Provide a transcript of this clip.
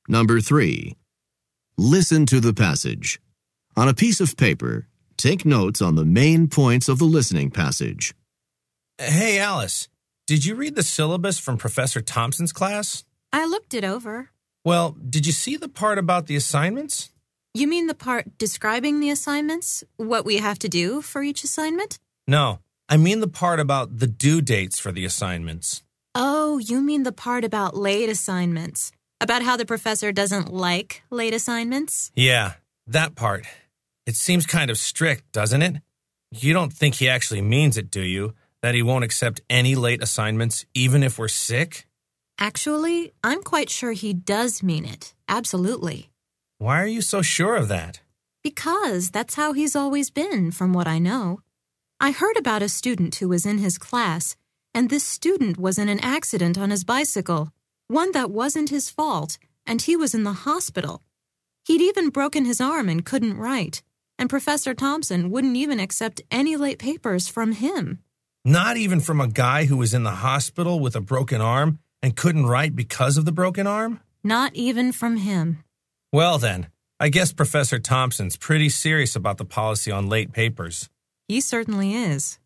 Number 3. Listen to the passage. On a piece of paper, take notes on the main points of the listening passage. Hey, Alice, did you read the syllabus from Professor Thompson's class? I looked it over. Well, did you see the part about the assignments? You mean the part describing the assignments? What we have to do for each assignment? No, I mean the part about the due dates for the assignments. Oh, you mean the part about late assignments. About how the professor doesn't like late assignments? Yeah, that part. It seems kind of strict, doesn't it? You don't think he actually means it, do you? That he won't accept any late assignments, even if we're sick? Actually, I'm quite sure he does mean it. Absolutely. Why are you so sure of that? Because that's how he's always been, from what I know. I heard about a student who was in his class, and this student was in an accident on his bicycle, one that wasn't his fault, and he was in the hospital. He'd even broken his arm and couldn't write, and Professor Thompson wouldn't even accept any late papers from him. Not even from a guy who was in the hospital with a broken arm and couldn't write because of the broken arm? Not even from him. Well then, I guess Professor Thompson's pretty serious about the policy on late papers. He certainly is.